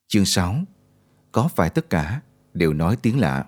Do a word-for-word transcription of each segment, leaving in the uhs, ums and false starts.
Chương sáu. Có phải tất cả đều nói tiếng lạ?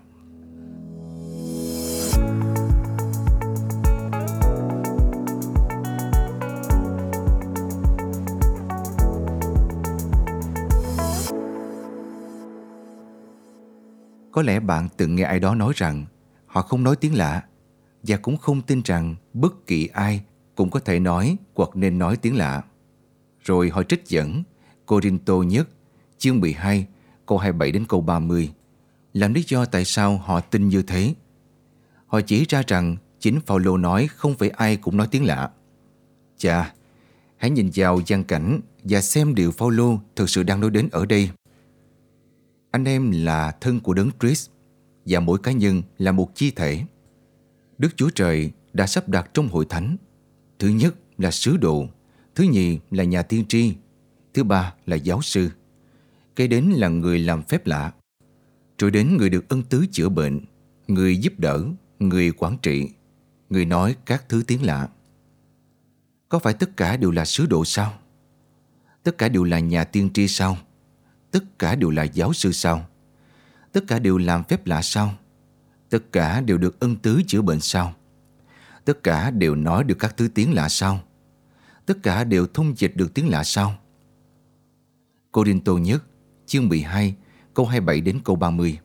Có lẽ bạn từng nghe ai đó nói rằng họ không nói tiếng lạ và cũng không tin rằng bất kỳ ai cũng có thể nói hoặc nên nói tiếng lạ. Rồi họ trích dẫn Cô-rinh-tô nhất chương mười hai câu hai mươi bảy đến câu ba mươi làm lý do tại sao họ tin như thế. Họ chỉ ra rằng chính Phao-lô nói không phải ai cũng nói tiếng lạ. Chà, hãy nhìn vào văn cảnh và xem điều Phao-lô thực sự đang nói đến ở đây. Anh em là thân của Đấng Christ và mỗi cá nhân là một chi thể. Đức Chúa Trời đã sắp đặt trong hội thánh. Thứ nhất là sứ đồ, thứ nhì là nhà tiên tri, thứ ba là giáo sư. Kế đến là người làm phép lạ, rồi đến người được ân tứ chữa bệnh, người giúp đỡ, người quản trị, người nói các thứ tiếng lạ. Có phải tất cả đều là sứ đồ sao? Tất cả đều là nhà tiên tri sao? Tất cả đều là giáo sư sao? Tất cả đều làm phép lạ sao? Tất cả đều được ân tứ chữa bệnh sao? Tất cả đều nói được các thứ tiếng lạ sao? Tất cả đều thông dịch được tiếng lạ sao? Cô-rinh-tô nhất chương mười hai câu hai mươi bảy đến câu ba mươi.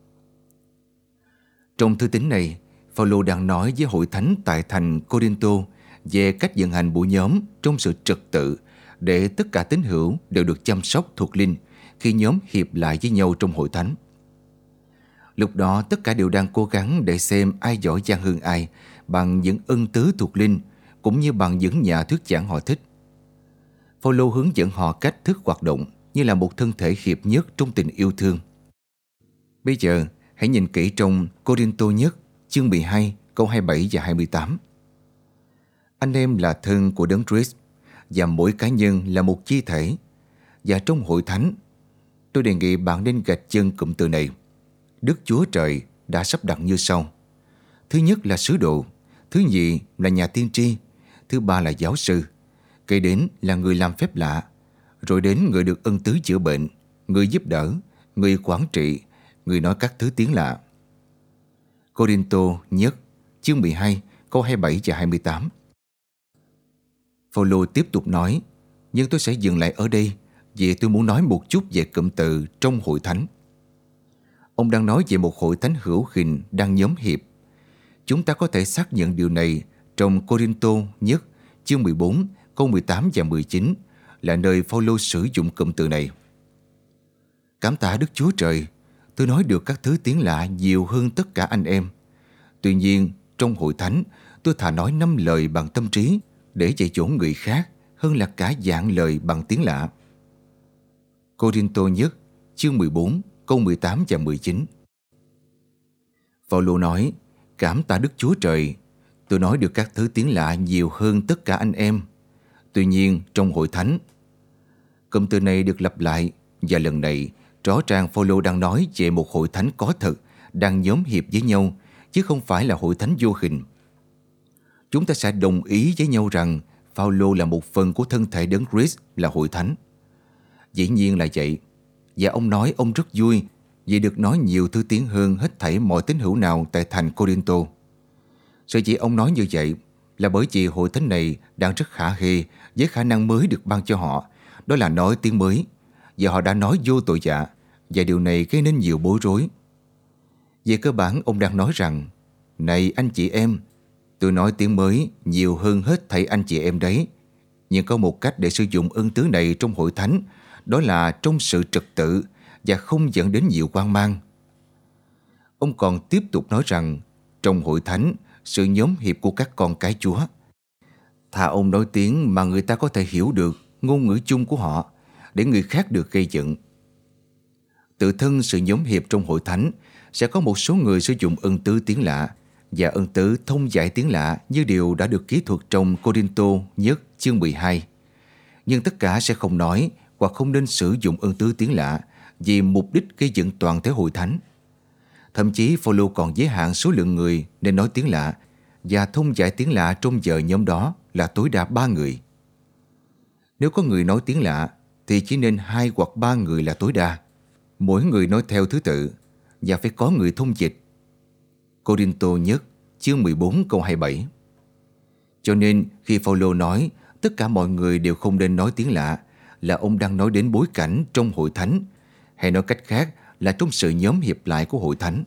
Trong thư tín này, Phao-lô đang nói với hội thánh tại thành Cô-rinh-tô về cách vận hành buổi nhóm trong sự trật tự để tất cả tín hữu đều được chăm sóc thuộc linh khi nhóm hiệp lại với nhau trong hội thánh. Lúc đó tất cả đều đang cố gắng để xem ai giỏi giang hơn ai bằng những ân tứ thuộc linh cũng như bằng những nhà thuyết giảng họ thích. Phao-lô hướng dẫn họ cách thức hoạt động như là một thân thể hiệp nhất trong tình yêu thương. Bây giờ hãy nhìn kỹ trong Cô-rinh-tô nhất chương mười hai câu hai mươi bảy và hai mươi tám. Anh em là thân của Đấng Christ và mỗi cá nhân là một chi thể. Và trong hội thánh, tôi đề nghị bạn nên gạch chân cụm từ này. Đức Chúa Trời đã sắp đặt như sau. Thứ nhất là sứ đồ, thứ nhì là nhà tiên tri, thứ ba là giáo sư, kế đến là người làm phép lạ, rồi đến người được ân tứ chữa bệnh, người giúp đỡ, người quản trị, người nói các thứ tiếng lạ. Cô-rinh-tô nhất chương mười hai câu hai mươi bảy và hai mươi tám. Phao-lô tiếp tục nói, nhưng tôi sẽ dừng lại ở đây vì tôi muốn nói một chút về cụm từ trong hội thánh. Ông đang nói về một hội thánh hữu hình đang nhóm hiệp. Chúng ta có thể xác nhận điều này trong Cô-rinh-tô nhất chương mười bốn câu mười tám và mười chín là nơi Phao-lô sử dụng cụm từ này. Cảm tạ Đức Chúa Trời, tôi nói được các thứ tiếng lạ nhiều hơn tất cả anh em. Tuy nhiên, trong hội thánh, tôi thà nói năm lời bằng tâm trí để dạy dỗ người khác hơn là cả vạn lời bằng tiếng lạ. Cô-rinh-tô nhất chương mười bốn câu mười tám và mười chín. Phao-lô nói, cảm tạ Đức Chúa Trời, tôi nói được các thứ tiếng lạ nhiều hơn tất cả anh em. Tuy nhiên, trong hội thánh, cụm từ này được lặp lại và lần này rõ ràng Phao-lô đang nói về một hội thánh có thật đang nhóm hiệp với nhau chứ không phải là hội thánh vô hình. Chúng ta sẽ đồng ý với nhau rằng Phao-lô là một phần của thân thể Đấng Christ là hội thánh. Dĩ nhiên là vậy. Và ông nói ông rất vui vì được nói nhiều thứ tiếng hơn hết thảy mọi tín hữu nào tại thành Cô-rinh-tô. Sở dĩ ông nói như vậy là bởi vì hội thánh này đang rất khả hê với khả năng mới được ban cho họ, đó là nói tiếng mới, và họ đã nói vô tội vạ, và điều này gây nên nhiều bối rối. Về cơ bản, ông đang nói rằng, này anh chị em, tôi nói tiếng mới nhiều hơn hết thảy anh chị em đấy, nhưng có một cách để sử dụng ân tứ này trong hội thánh, đó là trong sự trật tự và không dẫn đến nhiều hoang mang. Ông còn tiếp tục nói rằng, trong hội thánh, sự nhóm hiệp của các con cái Chúa. Thà ông nói tiếng mà người ta có thể hiểu được ngôn ngữ chung của họ, để người khác được gây dựng. Tự thân sự nhóm hiệp trong hội thánh sẽ có một số người sử dụng ân tứ tiếng lạ và ân tứ thông giải tiếng lạ như điều đã được kỹ thuật trong Cô-rinh-tô nhất chương mười hai. Nhưng tất cả sẽ không nói hoặc không nên sử dụng ân tứ tiếng lạ vì mục đích gây dựng toàn thể hội thánh. Thậm chí Phao-lô còn giới hạn số lượng người nên nói tiếng lạ và thông giải tiếng lạ trong giờ nhóm đó là tối đa ba người. Nếu có người nói tiếng lạ thì chỉ nên hai hoặc ba người là tối đa. Mỗi người nói theo thứ tự và phải có người thông dịch. Cô-rinh-tô nhất chương mười bốn câu hai mươi bảy. Cho nên khi Phao-lô nói tất cả mọi người đều không nên nói tiếng lạ, là ông đang nói đến bối cảnh trong hội thánh, hay nói cách khác là trong sự nhóm hiệp lại của hội thánh.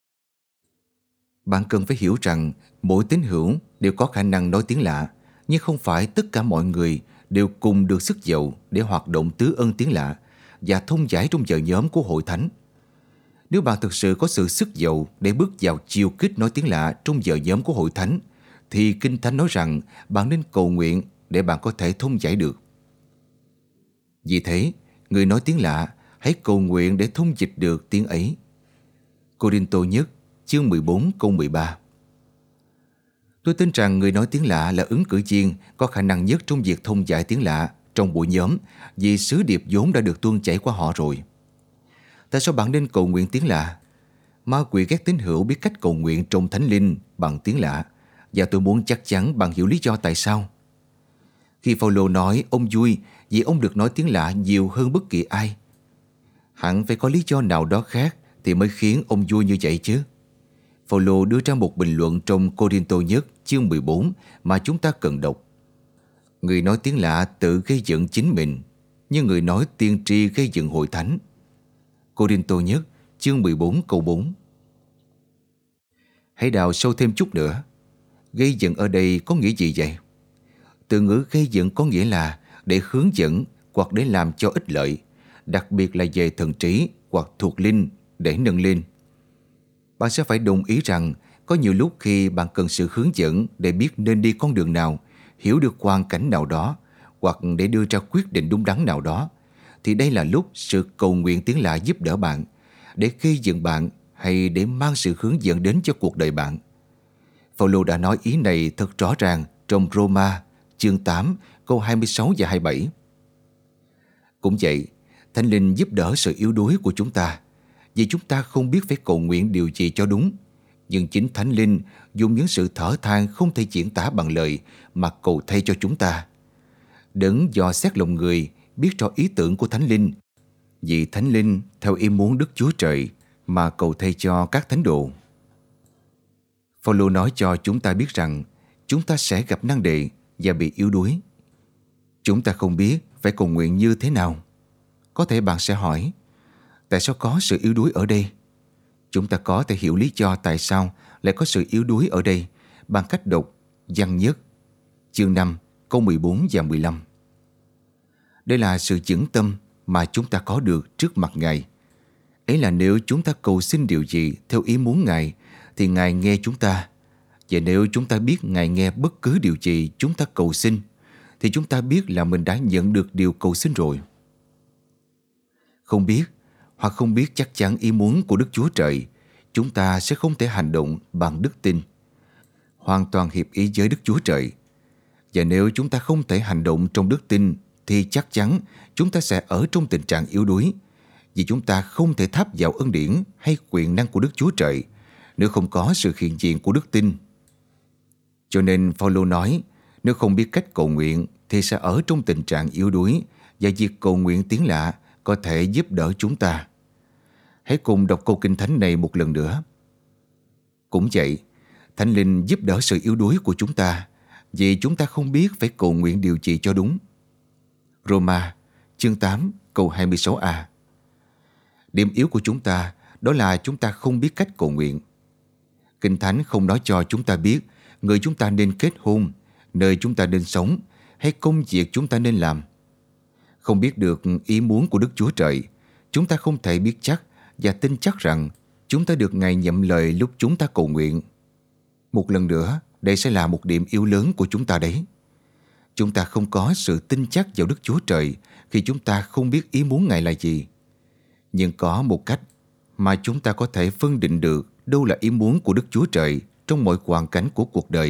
Bạn cần phải hiểu rằng mỗi tín hữu đều có khả năng nói tiếng lạ, nhưng không phải tất cả mọi người đều cùng được sức giàu để hoạt động tứ ân tiếng lạ và thông giải trong giờ nhóm của hội thánh. Nếu bạn thực sự có sự sức giàu để bước vào chiều kích nói tiếng lạ trong giờ nhóm của hội thánh, thì Kinh Thánh nói rằng bạn nên cầu nguyện để bạn có thể thông giải được. Vì thế, người nói tiếng lạ hãy cầu nguyện để thông dịch được tiếng ấy. Cô-rinh-tô nhất chương mười bốn câu mười ba. Tôi tin rằng người nói tiếng lạ là ứng cử viên có khả năng nhất trong việc thông giải tiếng lạ trong buổi nhóm, vì sứ điệp vốn đã được tuôn chảy qua họ rồi. Tại sao bạn nên cầu nguyện tiếng lạ? Ma quỷ ghét tín hữu biết cách cầu nguyện trong thánh linh bằng tiếng lạ, và tôi muốn chắc chắn bạn hiểu lý do tại sao. Khi Phao-lô nói ông vui vì ông được nói tiếng lạ nhiều hơn bất kỳ ai, hẳn phải có lý do nào đó khác thì mới khiến ông vui như vậy chứ. Phao-lô đưa ra một bình luận trong Cô-rinh-tô nhất chương mười bốn mà chúng ta cần đọc. Người nói tiếng lạ tự gây dựng chính mình, nhưng người nói tiên tri gây dựng hội thánh. Cô-rinh-tô nhất chương mười bốn câu bốn. Hãy đào sâu thêm chút nữa. Gây dựng ở đây có nghĩa gì vậy? Từ ngữ gây dựng có nghĩa là để hướng dẫn hoặc để làm cho ích lợi, đặc biệt là về thần trí hoặc thuộc linh để nâng lên. Bạn sẽ phải đồng ý rằng có nhiều lúc khi bạn cần sự hướng dẫn để biết nên đi con đường nào, hiểu được hoàn cảnh nào đó, hoặc để đưa ra quyết định đúng đắn nào đó, thì đây là lúc sự cầu nguyện tiếng lạ giúp đỡ bạn, để gây dựng bạn hay để mang sự hướng dẫn đến cho cuộc đời bạn. Phao-lô đã nói ý này thật rõ ràng trong Roma chương tám câu hai mươi sáu và hai mươi bảy. Cũng vậy, Thánh Linh giúp đỡ sự yếu đuối của chúng ta, vì chúng ta không biết phải cầu nguyện điều gì cho đúng, nhưng chính Thánh Linh dùng những sự thở than không thể diễn tả bằng lời mà cầu thay cho chúng ta. Đấng dò xét lòng người biết rõ ý tưởng của Thánh Linh, vì Thánh Linh theo ý muốn Đức Chúa Trời mà cầu thay cho các thánh đồ. Phao-lô nói cho chúng ta biết rằng chúng ta sẽ gặp nan đề và bị yếu đuối. Chúng ta không biết phải cầu nguyện như thế nào. Có thể bạn sẽ hỏi, tại sao có sự yếu đuối ở đây? Chúng ta có thể hiểu lý do tại sao lại có sự yếu đuối ở đây bằng cách đọc Văn Nhất chương năm câu mười bốn và mười lăm. Đây là sự vững tâm mà chúng ta có được trước mặt Ngài. Ấy là nếu chúng ta cầu xin điều gì theo ý muốn Ngài thì Ngài nghe chúng ta. Và nếu chúng ta biết Ngài nghe bất cứ điều gì chúng ta cầu xin thì chúng ta biết là mình đã nhận được điều cầu xin rồi. Không biết hoặc không biết chắc chắn ý muốn của Đức Chúa Trời, chúng ta sẽ không thể hành động bằng đức tin, hoàn toàn hiệp ý với Đức Chúa Trời. Và nếu chúng ta không thể hành động trong đức tin thì chắc chắn chúng ta sẽ ở trong tình trạng yếu đuối, vì chúng ta không thể tháp vào ân điển hay quyền năng của Đức Chúa Trời nếu không có sự hiện diện của đức tin. Cho nên Phao-lô nói, nếu không biết cách cầu nguyện thì sẽ ở trong tình trạng yếu đuối, và việc cầu nguyện tiếng lạ có thể giúp đỡ chúng ta. Hãy cùng đọc câu Kinh Thánh này một lần nữa. Cũng vậy, Thánh Linh giúp đỡ sự yếu đuối của chúng ta, vì chúng ta không biết phải cầu nguyện điều gì cho đúng. Roma chương tám câu hai mươi sáu a. Điểm yếu của chúng ta đó là chúng ta không biết cách cầu nguyện. Kinh Thánh không nói cho chúng ta biết người chúng ta nên kết hôn, nơi chúng ta nên sống, hay công việc chúng ta nên làm. Không biết được ý muốn của Đức Chúa Trời, chúng ta không thể biết chắc và tin chắc rằng chúng ta được Ngài nhậm lời lúc chúng ta cầu nguyện. Một lần nữa, đây sẽ là một điểm yếu lớn của chúng ta đấy. Chúng ta không có sự tin chắc vào Đức Chúa Trời khi chúng ta không biết ý muốn Ngài là gì. Nhưng có một cách mà chúng ta có thể phân định được đâu là ý muốn của Đức Chúa Trời trong mọi hoàn cảnh của cuộc đời.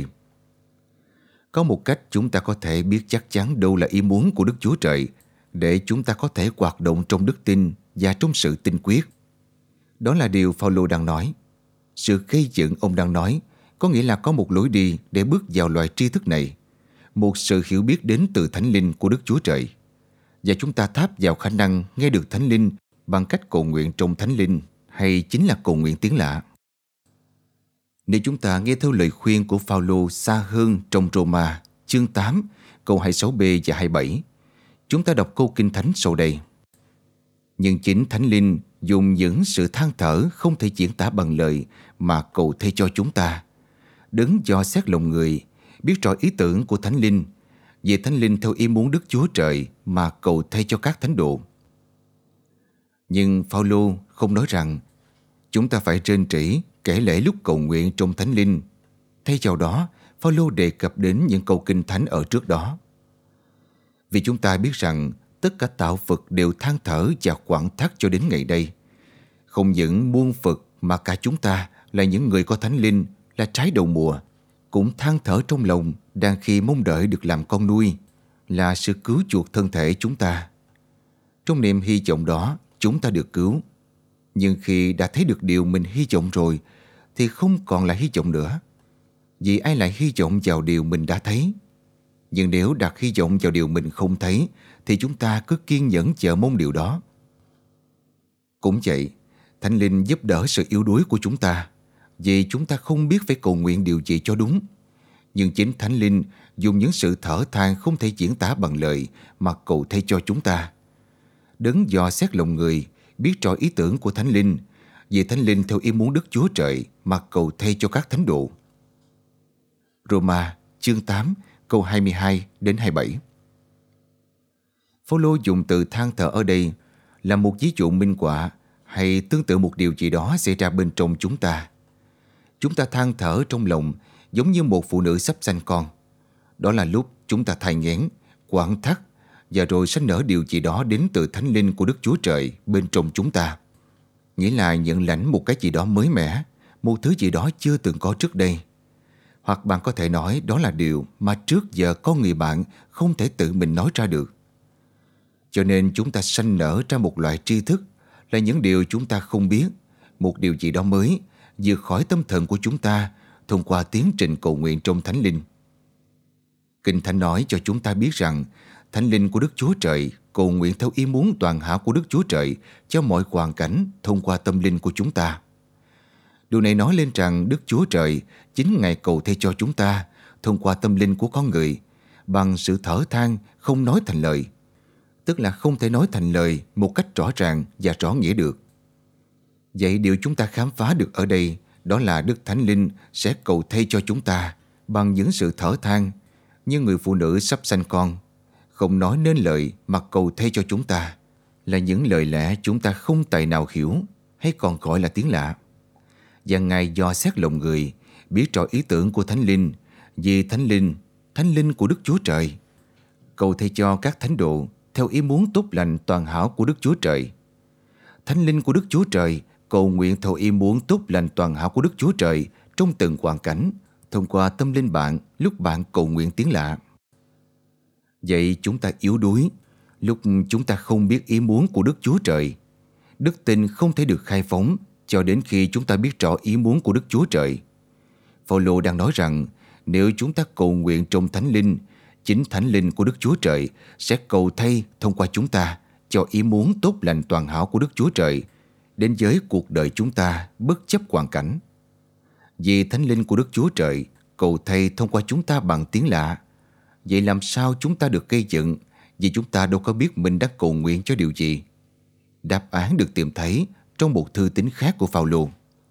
Có một cách chúng ta có thể biết chắc chắn đâu là ý muốn của Đức Chúa Trời để chúng ta có thể hoạt động trong đức tin và trong sự tin quyết. Đó là điều Phao-lô đang nói. Sự gây dựng ông đang nói có nghĩa là có một lối đi để bước vào loại tri thức này, một sự hiểu biết đến từ Thánh Linh của Đức Chúa Trời. và chúng ta tháp vào khả năng nghe được Thánh Linh bằng cách cầu nguyện trong Thánh Linh hay chính là cầu nguyện tiếng lạ. Nếu chúng ta nghe theo lời khuyên của Phao-lô xa hơn trong Roma chương tám câu hai mươi sáu b và hai mươi bảy, chúng ta đọc câu kinh thánh sau đây. Nhưng chính Thánh Linh dùng những sự than thở không thể diễn tả bằng lời mà cầu thay cho chúng ta. Đấng dò xét lòng người, biết rõ ý tưởng của Thánh Linh, vì Thánh Linh theo ý muốn Đức Chúa Trời mà cầu thay cho các thánh đồ. Nhưng Phao-lô không nói rằng chúng ta phải rên rỉ kể lể lúc cầu nguyện trong Thánh Linh. Thay vào đó, Phao-lô đề cập đến những câu kinh thánh ở trước đó. Vì chúng ta biết rằng tất cả tạo vật đều than thở và quặn thắt cho đến ngày đây. Không những muôn vật mà cả chúng ta là những người có Thánh Linh, là trái đầu mùa, cũng than thở trong lòng đang khi mong đợi được làm con nuôi, là sự cứu chuộc thân thể chúng ta. Trong niềm hy vọng đó, chúng ta được cứu. Nhưng khi đã thấy được điều mình hy vọng rồi, thì không còn là hy vọng nữa. Vì ai lại hy vọng vào điều mình đã thấy? Nhưng nếu đặt hy vọng vào điều mình không thấy, thì chúng ta cứ kiên nhẫn chờ mong điều đó. Cũng vậy, Thánh Linh giúp đỡ sự yếu đuối của chúng ta, vì chúng ta không biết phải cầu nguyện điều gì cho đúng. Nhưng chính Thánh Linh dùng những sự thở than không thể diễn tả bằng lời mà cầu thay cho chúng ta. Đấng dò xét lòng người, biết rõ ý tưởng của Thánh Linh, vì Thánh Linh theo ý muốn Đức Chúa Trời mà cầu thay cho các thánh đồ. Roma chương tám câu hai mươi hai đến hai mươi bảy. Phao-lô dùng từ than thở ở đây là một ví dụ minh họa hay tương tự một điều gì đó xảy ra bên trong chúng ta. Chúng ta than thở trong lòng giống như một phụ nữ sắp sanh con. Đó là lúc chúng ta thai nghén, quặn thắt và rồi sanh nở điều gì đó đến từ Thánh Linh của Đức Chúa Trời bên trong chúng ta. Nghĩa là nhận lãnh một cái gì đó mới mẻ, một thứ gì đó chưa từng có trước đây. Hoặc bạn có thể nói đó là điều mà trước giờ con người bạn không thể tự mình nói ra được. Cho nên chúng ta sanh nở ra một loại tri thức, là những điều chúng ta không biết, một điều gì đó mới, vượt khỏi tâm thần của chúng ta thông qua tiến trình cầu nguyện trong Thánh Linh. Kinh Thánh nói cho chúng ta biết rằng Thánh Linh của Đức Chúa Trời cầu nguyện theo ý muốn toàn hảo của Đức Chúa Trời cho mọi hoàn cảnh thông qua tâm linh của chúng ta. Điều này nói lên rằng Đức Chúa Trời chính Ngài cầu thay cho chúng ta thông qua tâm linh của con người bằng sự thở than không nói thành lời, tức là không thể nói thành lời một cách rõ ràng và rõ nghĩa được. Vậy điều chúng ta khám phá được ở đây đó là Đức Thánh Linh sẽ cầu thay cho chúng ta bằng những sự thở than, như người phụ nữ sắp sanh con, không nói nên lời mà cầu thay cho chúng ta, là những lời lẽ chúng ta không tài nào hiểu, hay còn gọi là tiếng lạ. Và Ngài dò xét lòng người, biết rõ ý tưởng của Thánh Linh, vì Thánh Linh, Thánh Linh của Đức Chúa Trời, cầu thay cho các thánh đồ theo ý muốn tốt lành toàn hảo của Đức Chúa Trời. Thánh Linh của Đức Chúa Trời cầu nguyện theo ý muốn tốt lành toàn hảo của Đức Chúa Trời trong từng hoàn cảnh, thông qua tâm linh bạn lúc bạn cầu nguyện tiếng lạ. Vậy chúng ta yếu đuối lúc chúng ta không biết ý muốn của Đức Chúa Trời. Đức tin không thể được khai phóng cho đến khi chúng ta biết rõ ý muốn của Đức Chúa Trời. Phao-lô đang nói rằng nếu chúng ta cầu nguyện trong Thánh Linh, chính Thánh Linh của Đức Chúa Trời sẽ cầu thay thông qua chúng ta cho ý muốn tốt lành toàn hảo của Đức Chúa Trời đến với cuộc đời chúng ta bất chấp hoàn cảnh. Vì Thánh Linh của Đức Chúa Trời cầu thay thông qua chúng ta bằng tiếng lạ. Vậy làm sao chúng ta được gây dựng, vì chúng ta đâu có biết mình đã cầu nguyện cho điều gì? Đáp án được tìm thấy trong một thư tín khác của Phao-lô.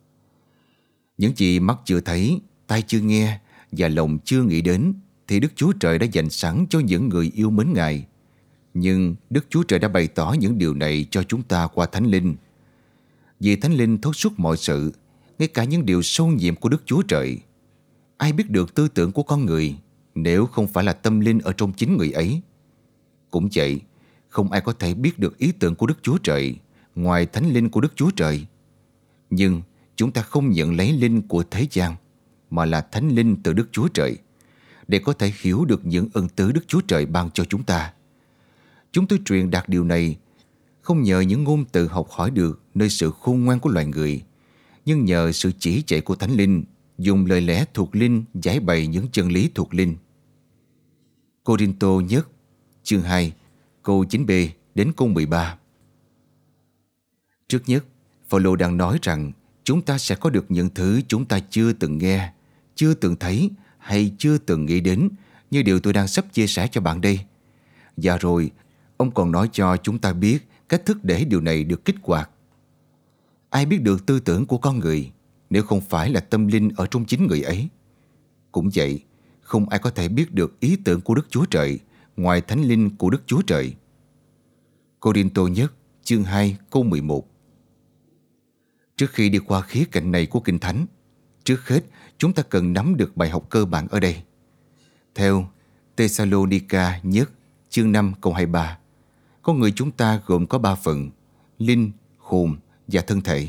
Những gì mắt chưa thấy, tai chưa nghe và lòng chưa nghĩ đến thì Đức Chúa Trời đã dành sẵn cho những người yêu mến Ngài. Nhưng Đức Chúa Trời đã bày tỏ những điều này cho chúng ta qua Thánh Linh. Vì Thánh Linh thấu suốt mọi sự, ngay cả những điều sâu nhiệm của Đức Chúa Trời. Ai biết được tư tưởng của con người nếu không phải là tâm linh ở trong chính người ấy? Cũng vậy, không ai có thể biết được ý tưởng của Đức Chúa Trời ngoài Thánh Linh của Đức Chúa Trời. Nhưng chúng ta không nhận lấy linh của thế gian, mà là Thánh Linh từ Đức Chúa Trời, để có thể hiểu được những ân tứ Đức Chúa Trời ban cho chúng ta. Chúng tôi truyền đạt điều này không nhờ những ngôn từ học hỏi được nơi sự khôn ngoan của loài người, nhưng nhờ sự chỉ dạy của Thánh Linh, dùng lời lẽ thuộc linh giải bày những chân lý thuộc linh. Cô-rinh-tô nhất chương hai Câu chín b đến câu mười ba. Trước nhất, Phaolô đang nói rằng chúng ta sẽ có được những thứ chúng ta chưa từng nghe, chưa từng thấy hay chưa từng nghĩ đến, như điều tôi đang sắp chia sẻ cho bạn đây. Và rồi, ông còn nói cho chúng ta biết cách thức để điều này được kích hoạt. Ai biết được tư tưởng của con người nếu không phải là tâm linh ở trong chính người ấy? Cũng vậy, không ai có thể biết được ý tưởng của Đức Chúa Trời ngoài Thánh Linh của Đức Chúa Trời. Cô-rinh-tô nhất, chương hai, câu mười một. Trước khi đi qua khía cạnh này của Kinh Thánh, trước hết chúng ta cần nắm được bài học cơ bản ở đây. Theo Tê-sa-lô-ni-ca nhất, chương năm, câu hai mươi ba, con người chúng ta gồm có ba phần: linh, hồn và thân thể.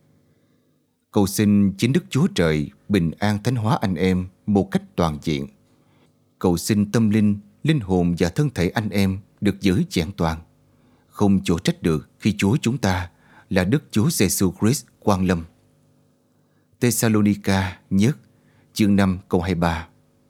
Cầu xin chính Đức Chúa Trời bình an thánh hóa anh em một cách toàn diện. Cầu xin tâm linh, linh hồn và thân thể anh em được giữ vẹn toàn, không chỗ trách được khi Chúa chúng ta là Đức Chúa Giêsu Christ quang lâm. Tê-sa-lô-ni-ca nhất, chương năm, câu hai mươi ba.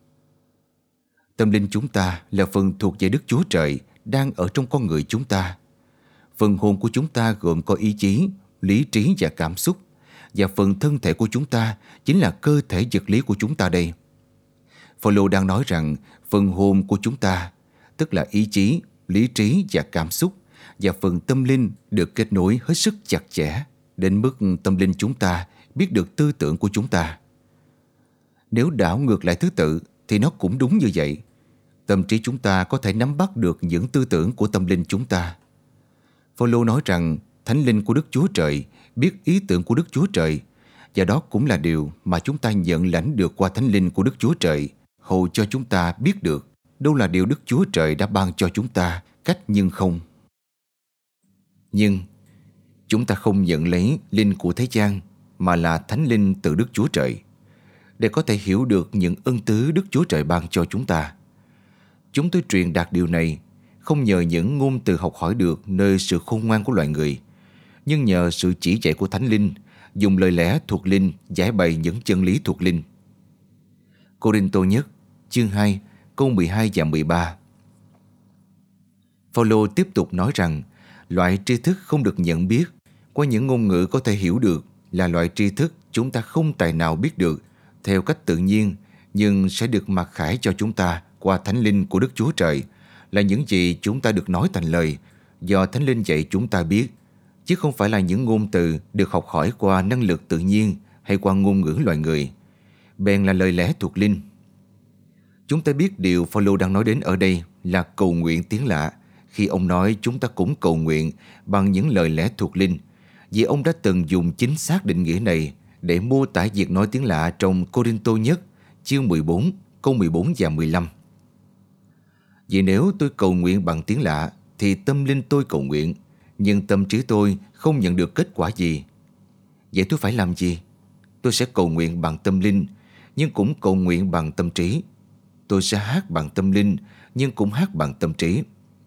Tâm linh chúng ta là phần thuộc về Đức Chúa Trời đang ở trong con người chúng ta. Phần hồn của chúng ta gồm có ý chí, lý trí và cảm xúc, và phần thân thể của chúng ta chính là cơ thể vật lý của chúng ta đây. Phaolô đang nói rằng phần hồn của chúng ta, tức là ý chí, lý trí và cảm xúc, và phần tâm linh được kết nối hết sức chặt chẽ đến mức tâm linh chúng ta biết được tư tưởng của chúng ta. Nếu đảo ngược lại thứ tự thì nó cũng đúng như vậy. Tâm trí chúng ta có thể nắm bắt được những tư tưởng của tâm linh chúng ta. Phaolô nói rằng Thánh Linh của Đức Chúa Trời biết ý tưởng của Đức Chúa Trời, và đó cũng là điều mà chúng ta nhận lãnh được qua Thánh Linh của Đức Chúa Trời, hầu cho chúng ta biết được đâu là điều Đức Chúa Trời đã ban cho chúng ta cách nhưng không. Nhưng chúng ta không nhận lấy linh của thế gian, mà là Thánh Linh từ Đức Chúa Trời, để có thể hiểu được những ân tứ Đức Chúa Trời ban cho chúng ta. Chúng tôi truyền đạt điều này không nhờ những ngôn từ học hỏi được nơi sự khôn ngoan của loài người, nhưng nhờ sự chỉ dạy của Thánh Linh, dùng lời lẽ thuộc linh giải bày những chân lý thuộc linh. Cô-rinh-tô nhất, chương hai, câu mười hai và mười ba. Phaolô tiếp tục nói rằng loại tri thức không được nhận biết qua những ngôn ngữ có thể hiểu được là loại tri thức chúng ta không tài nào biết được theo cách tự nhiên, nhưng sẽ được mặc khải cho chúng ta qua Thánh Linh của Đức Chúa Trời, là những gì chúng ta được nói thành lời do Thánh Linh dạy chúng ta biết, chứ không phải là những ngôn từ được học hỏi qua năng lực tự nhiên hay qua ngôn ngữ loài người, bèn là lời lẽ thuộc linh. Chúng ta biết điều Phaolô đang nói đến ở đây là cầu nguyện tiếng lạ, khi ông nói chúng ta cũng cầu nguyện bằng những lời lẽ thuộc linh, vì ông đã từng dùng chính xác định nghĩa này để mô tả việc nói tiếng lạ trong Cô-rinh-tô nhất, chương mười bốn, câu mười bốn và mười lăm. Vì nếu tôi cầu nguyện bằng tiếng lạ thì tâm linh tôi cầu nguyện, nhưng tâm trí tôi không nhận được kết quả gì. Vậy tôi phải làm gì? Tôi sẽ cầu nguyện bằng tâm linh, nhưng cũng cầu nguyện bằng tâm trí. Tôi sẽ hát bằng tâm linh, nhưng cũng hát bằng tâm trí.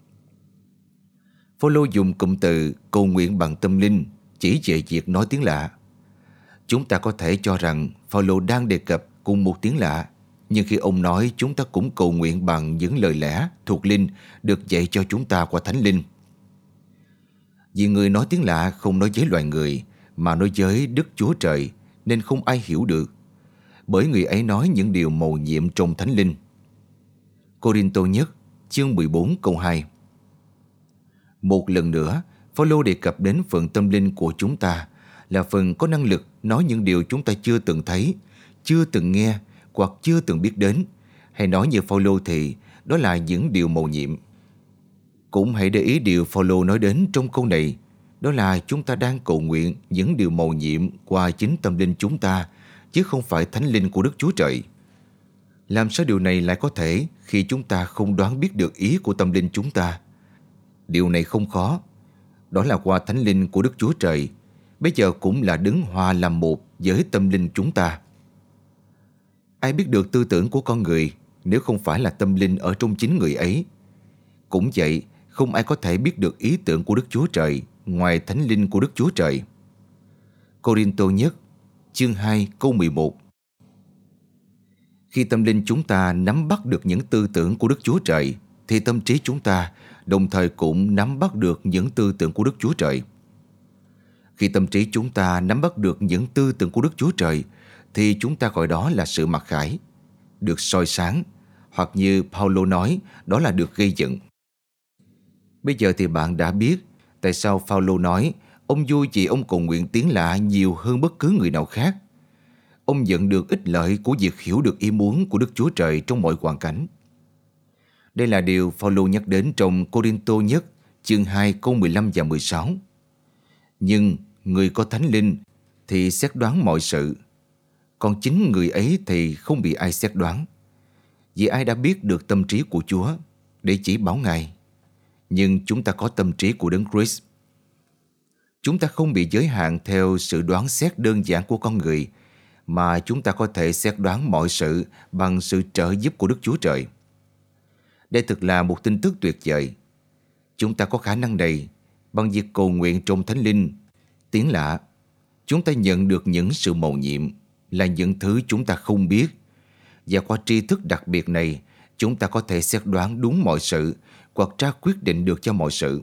Phaolô dùng cụm từ cầu nguyện bằng tâm linh chỉ về việc nói tiếng lạ. Chúng ta có thể cho rằng Phaolô đang đề cập cùng một tiếng lạ, nhưng khi ông nói chúng ta cũng cầu nguyện bằng những lời lẽ thuộc linh được dạy cho chúng ta qua Thánh Linh. Vì người nói tiếng lạ không nói với loài người, mà nói với Đức Chúa Trời, nên không ai hiểu được, bởi người ấy nói những điều mầu nhiệm trong Thánh Linh. Cô-rinh-tô nhất, chương mười bốn, câu hai. Một lần nữa, Phaolô đề cập đến phần tâm linh của chúng ta, là phần có năng lực nói những điều chúng ta chưa từng thấy, chưa từng nghe hoặc chưa từng biết đến, hay nói như Phaolô thì đó là những điều mầu nhiệm. Cũng hãy để ý điều Phaolô nói đến trong câu này, đó là chúng ta đang cầu nguyện những điều mầu nhiệm qua chính tâm linh chúng ta, chứ không phải Thánh Linh của Đức Chúa Trời. Làm sao điều này lại có thể khi chúng ta không đoán biết được ý của tâm linh chúng ta? Điều này không khó, đó là qua Thánh Linh của Đức Chúa Trời, bây giờ cũng là đứng hòa làm một với tâm linh chúng ta. Ai biết được tư tưởng của con người nếu không phải là tâm linh ở trong chính người ấy? Cũng vậy, không ai có thể biết được ý tưởng của Đức Chúa Trời ngoài Thánh Linh của Đức Chúa Trời. Cô-rinh-tô nhất, chương hai, câu mười một. Khi tâm linh chúng ta nắm bắt được những tư tưởng của Đức Chúa Trời, thì tâm trí chúng ta đồng thời cũng nắm bắt được những tư tưởng của Đức Chúa Trời. Khi tâm trí chúng ta nắm bắt được những tư tưởng của Đức Chúa Trời, thì chúng ta gọi đó là sự mặc khải, được soi sáng, hoặc như Paulo nói, đó là được gây dựng. Bây giờ thì bạn đã biết tại sao Paulo nói ông vui vì ông cầu nguyện tiếng lạ nhiều hơn bất cứ người nào khác. Ông nhận được ích lợi của việc hiểu được ý muốn của Đức Chúa Trời trong mọi hoàn cảnh. Đây là điều Paulo nhắc đến trong Cô-rinh-tô nhất, chương hai câu mười lăm và mười sáu. Nhưng người có Thánh Linh thì xét đoán mọi sự, còn chính người ấy thì không bị ai xét đoán. Vì ai đã biết được tâm trí của Chúa để chỉ bảo Ngài, nhưng chúng ta có tâm trí của Đấng Christ. Chúng ta không bị giới hạn theo sự đoán xét đơn giản của con người, mà chúng ta có thể xét đoán mọi sự bằng sự trợ giúp của Đức Chúa Trời. Đây thực là một tin tức tuyệt vời. Chúng ta có khả năng này bằng việc cầu nguyện trong Thánh Linh, tiếng lạ. Chúng ta nhận được những sự mầu nhiệm, là những thứ chúng ta không biết. Và qua tri thức đặc biệt này, chúng ta có thể xét đoán đúng mọi sự hoặc ra quyết định được cho mọi sự.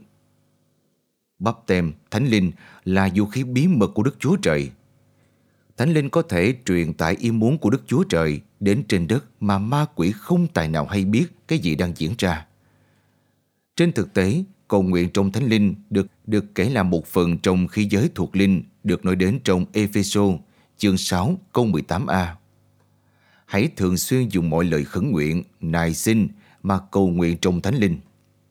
Báp têm, Thánh Linh là vũ khí bí mật của Đức Chúa Trời. Thánh Linh có thể truyền tải ý muốn của Đức Chúa Trời đến trên đất mà ma quỷ không tài nào hay biết cái gì đang diễn ra. Trên thực tế, cầu nguyện trong Thánh Linh được được kể là một phần trong khí giới thuộc linh được nói đến trong Ê-phê-sô, chương sáu, câu mười tám a. Hãy thường xuyên dùng mọi lời khấn nguyện, nài xin mà cầu nguyện trong Thánh Linh.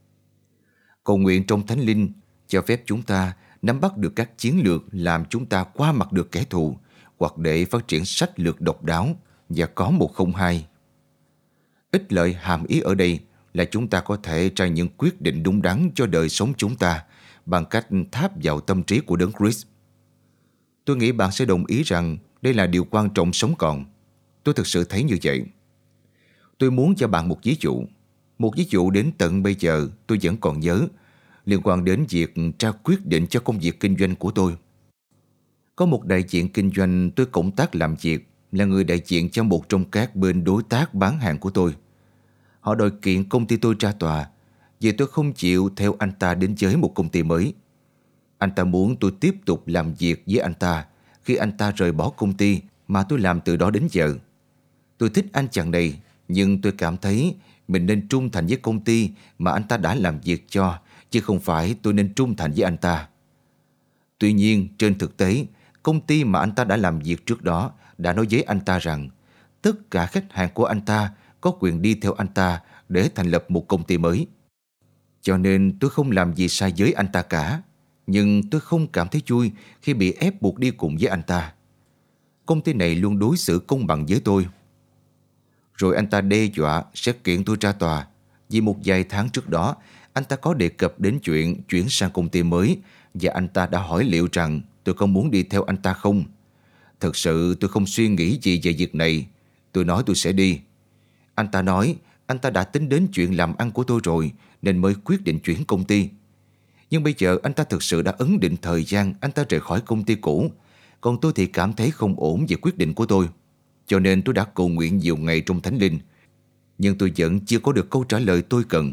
Cầu nguyện trong Thánh Linh cho phép chúng ta nắm bắt được các chiến lược làm chúng ta qua mặt được kẻ thù, hoặc để phát triển sách lược độc đáo và có một không hai. Ích lợi hàm ý ở đây là chúng ta có thể ra những quyết định đúng đắn cho đời sống chúng ta bằng cách tháp vào tâm trí của Đấng Christ. Tôi nghĩ bạn sẽ đồng ý rằng đây là điều quan trọng sống còn. Tôi thực sự thấy như vậy. Tôi muốn cho bạn một ví dụ. Một ví dụ đến tận bây giờ tôi vẫn còn nhớ, liên quan đến việc ra quyết định cho công việc kinh doanh của tôi. Có một đại diện kinh doanh tôi cộng tác làm việc, là người đại diện cho một trong các bên đối tác bán hàng của tôi. Họ đòi kiện công ty tôi ra tòa vì tôi không chịu theo anh ta đến với một công ty mới. Anh ta muốn tôi tiếp tục làm việc với anh ta khi anh ta rời bỏ công ty mà tôi làm từ đó đến giờ. Tôi thích anh chàng này, nhưng tôi cảm thấy mình nên trung thành với công ty mà anh ta đã làm việc cho, chứ không phải tôi nên trung thành với anh ta. Tuy nhiên, trên thực tế, công ty mà anh ta đã làm việc trước đó đã nói với anh ta rằng tất cả khách hàng của anh ta có quyền đi theo anh ta để thành lập một công ty mới. Cho nên tôi không làm gì sai với anh ta cả, nhưng tôi không cảm thấy vui khi bị ép buộc đi cùng với anh ta. Công ty này luôn đối xử công bằng với tôi. Rồi anh ta đe dọa sẽ kiện tôi ra tòa, vì một vài tháng trước đó anh ta có đề cập đến chuyện chuyển sang công ty mới, và anh ta đã hỏi liệu rằng tôi có muốn đi theo anh ta không. Thật sự tôi không suy nghĩ gì về việc này. Tôi nói tôi sẽ đi. Anh ta nói anh ta đã tính đến chuyện làm ăn của tôi rồi nên mới quyết định chuyển công ty. Nhưng bây giờ anh ta thực sự đã ấn định thời gian anh ta rời khỏi công ty cũ. Còn tôi thì cảm thấy không ổn về quyết định của tôi. Cho nên tôi đã cầu nguyện nhiều ngày trong Thánh Linh. Nhưng tôi vẫn chưa có được câu trả lời tôi cần.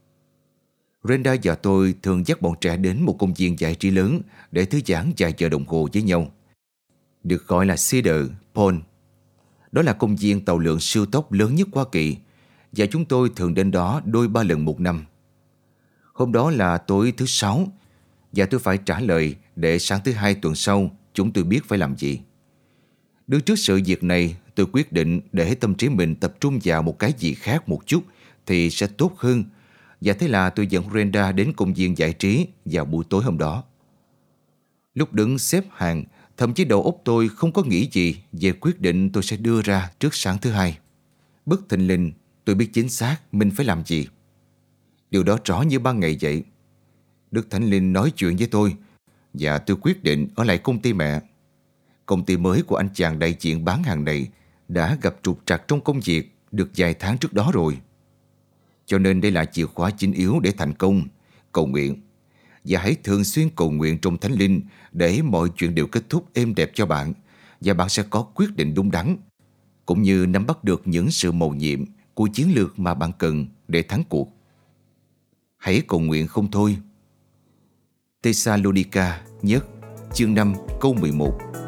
Brenda và tôi thường dắt bọn trẻ đến một công viên giải trí lớn để thư giãn vài giờ đồng hồ với nhau. Được gọi là Cedar Point. Đó là công viên tàu lượn siêu tốc lớn nhất Hoa Kỳ, và chúng tôi thường đến đó đôi ba lần một năm. Hôm đó là tối thứ sáu, và tôi phải trả lời để sáng thứ hai tuần sau chúng tôi biết phải làm gì. Đứng trước sự việc này, tôi quyết định để tâm trí mình tập trung vào một cái gì khác một chút thì sẽ tốt hơn. Và thế là tôi dẫn Brenda đến công viên giải trí vào buổi tối hôm đó. Lúc đứng xếp hàng, thậm chí đầu óc tôi không có nghĩ gì về quyết định tôi sẽ đưa ra trước sáng thứ hai. Bất thình lình, tôi biết chính xác mình phải làm gì. Điều đó rõ như ban ngày vậy. Đức Thánh Linh nói chuyện với tôi, và tôi quyết định ở lại công ty mẹ. Công ty mới của anh chàng đại diện bán hàng này đã gặp trục trặc trong công việc được vài tháng trước đó rồi. Cho nên đây là chìa khóa chính yếu để thành công, cầu nguyện. Và hãy thường xuyên cầu nguyện trong Thánh Linh để mọi chuyện đều kết thúc êm đẹp cho bạn, và bạn sẽ có quyết định đúng đắn, cũng như nắm bắt được những sự mầu nhiệm của chiến lược mà bạn cần để thắng cuộc. hãy cầu nguyện không thôi. Thessalonica nhất chương năm câu mười một.